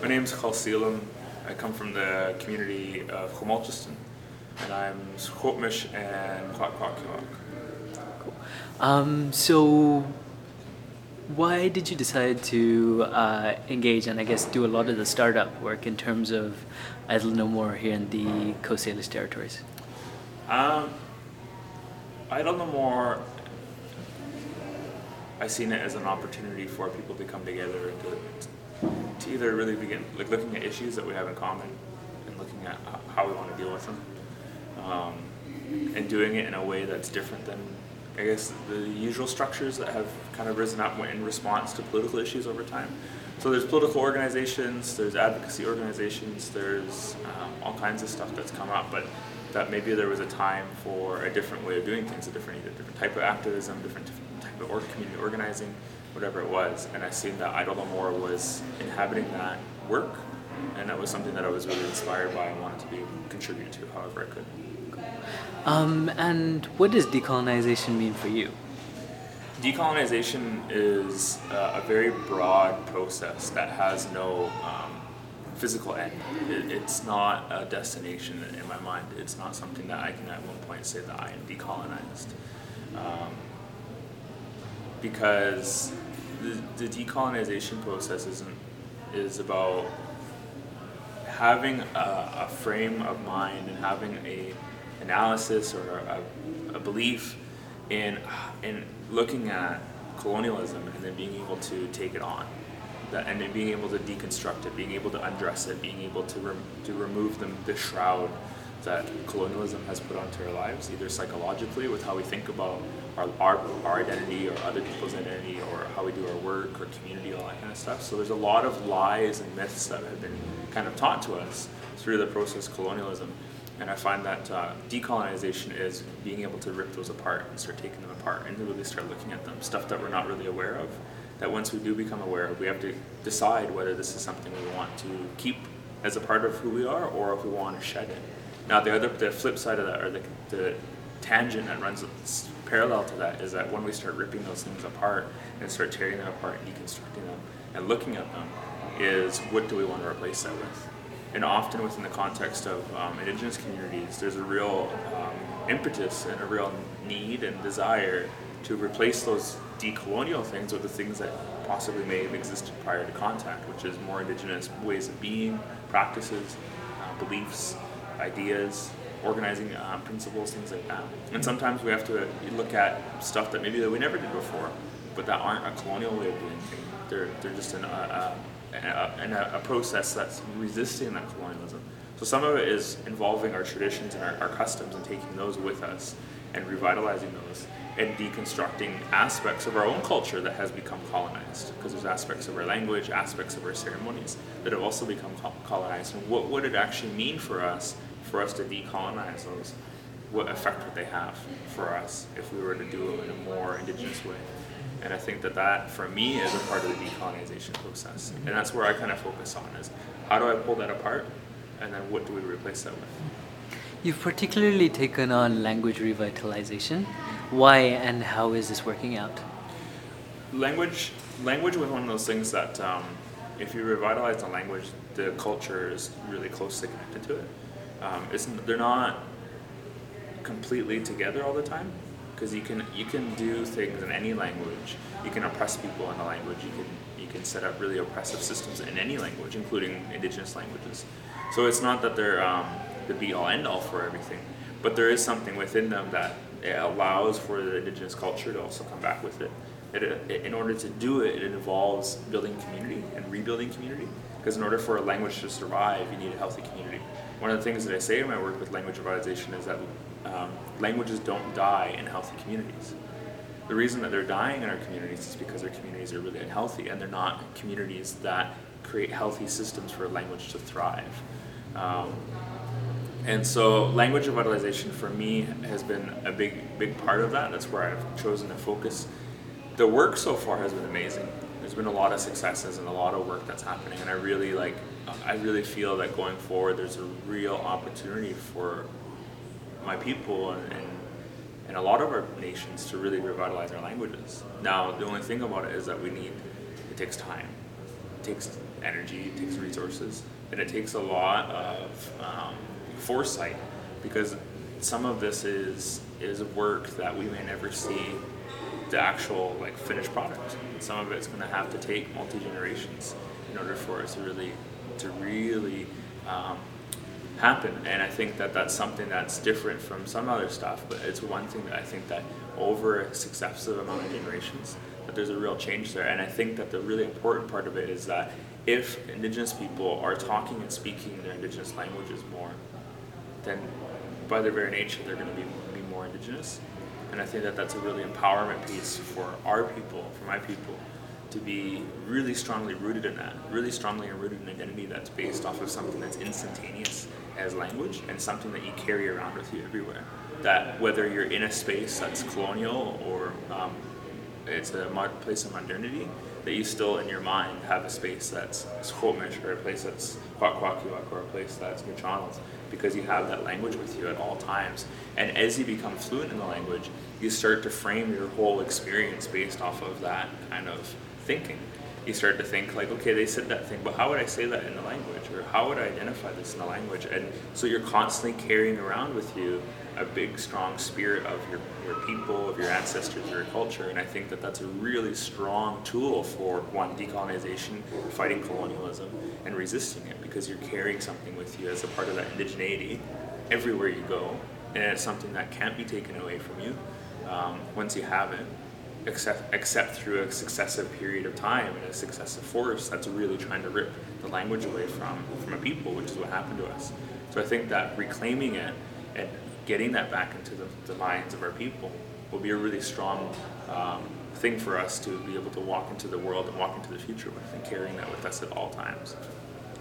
My name's Khal Selam. I come from the community of Khomolchistan, and I'm Squamish and Kwak. So why did you decide to engage and I guess do a lot of the startup work in terms of Idle No More here in the Coast Salish territories? Idle No More, I seen it as an opportunity for people to come together and to either really begin looking at issues that we have in common and looking at how we want to deal with them, and doing it in a way that's different than, I guess, the usual structures that have kind of risen up in response to political issues over time. So there's political organizations, there's advocacy organizations, there's all kinds of stuff that's come up, but that maybe there was a time for a different way of doing things, either different type of activism, different type of community organizing, whatever it was. And I seen that Idle No More was inhabiting that work, and that was something that I was really inspired by and wanted to contribute to however I could. And what does decolonization mean for you? Decolonization is a very broad process that has no physical end. It's not a destination in my mind. It's not something that I can at one point say that I am decolonized. Because the decolonization process is about having a frame of mind and having a analysis or a belief in looking at colonialism and then being able to take it on, and then being able to deconstruct it, being able to undress it, being able to remove the shroud that colonialism has put onto our lives, either psychologically with how we think about our identity or other people's identity, or how we do our work or community, all that kind of stuff. So there's a lot of lies and myths that have been kind of taught to us through the process of colonialism. And I find that decolonization is being able to rip those apart and start taking them apart and really start looking at them, stuff that we're not really aware of, that once we do become aware of, we have to decide whether this is something we want to keep as a part of who we are or if we want to shed it. Now the flip side of that, or the tangent that runs parallel to that, is that when we start ripping those things apart and start tearing them apart and deconstructing them and looking at them, is what do we want to replace that with? And often within the context of Indigenous communities, there's a real impetus and a real need and desire to replace those decolonial things with the things that possibly may have existed prior to contact, which is more Indigenous ways of being, practices, beliefs, ideas, organizing principles, things like that. And sometimes we have to look at stuff that maybe that we never did before, but that aren't a colonial way of doing things. They're just a process that's resisting that colonialism. So some of it is involving our traditions and our customs and taking those with us and revitalizing those and deconstructing aspects of our own culture that has become colonized, because there's aspects of our language, aspects of our ceremonies that have also become colonized. And what would it actually mean for us to decolonize those? What effect would they have for us if we were to do it in a more Indigenous way? And I think that for me is a part of the decolonization process. And that's where I kind of focus on, is how do I pull that apart, and then what do we replace that with? You've particularly taken on language revitalization. Why and how is this working out? Language was one of those things that if you revitalize the language, the culture is really closely connected to it. They're not completely together all the time, because you can do things in any language. You can oppress people in a language. You can set up really oppressive systems in any language, including Indigenous languages. So it's not that they're the be-all end-all for everything, but there is something within them that it allows for the Indigenous culture to also come back with it. In order to do it, it involves building community and rebuilding community, because in order for a language to survive, you need a healthy community. One of the things that I say in my work with language revitalization is that languages don't die in healthy communities. The reason that they're dying in our communities is because our communities are really unhealthy, and they're not communities that create healthy systems for a language to thrive. And so language revitalization for me has been a big part of that. That's where I've chosen to focus. The work so far has been amazing. There's been a lot of successes and a lot of work that's happening, and I really feel that going forward there's a real opportunity for my people and a lot of our nations to really revitalize our languages. Now, the only thing about it is that it takes time. It takes energy, it takes resources, and it takes a lot of foresight, because some of this is work that we may never see the actual like finished product. Some of it's going to have to take multi-generations in order for it to really happen. And I think that that's something that's different from some other stuff, but it's one thing that I think that over a successive amount of generations that there's a real change there. And I think that the really important part of it is that if Indigenous people are talking and speaking their Indigenous languages more, then by their very nature they're going to be more Indigenous. And I think that that's a really empowerment piece for our people, for my people, to be really strongly rooted in that, really strongly rooted in identity that's based off of something that's instantaneous as language and something that you carry around with you everywhere. That whether you're in a space that's colonial or it's a place of modernity, that you still in your mind have a space that's Squamish, or a place that's Kwakwaka'wakw, or a place that's Muchonals, because you have that language with you at all times. And as you become fluent in the language, you start to frame your whole experience based off of that kind of thinking. You start to think like, okay, they said that thing, but how would I say that in the language? Or how would I identify this in the language? And so you're constantly carrying around with you a big, strong spirit of your people, of your ancestors, your culture. And I think that that's a really strong tool for, one, decolonization, fighting colonialism, and resisting it, because you're carrying something with you as a part of that indigeneity everywhere you go. And it's something that can't be taken away from you once you have it, except through a successive period of time and a successive force that's really trying to rip the language away from a people, which is what happened to us. So I think that reclaiming it and getting that back into the minds of our people will be a really strong thing for us to be able to walk into the world and walk into the future with, and carrying that with us at all times.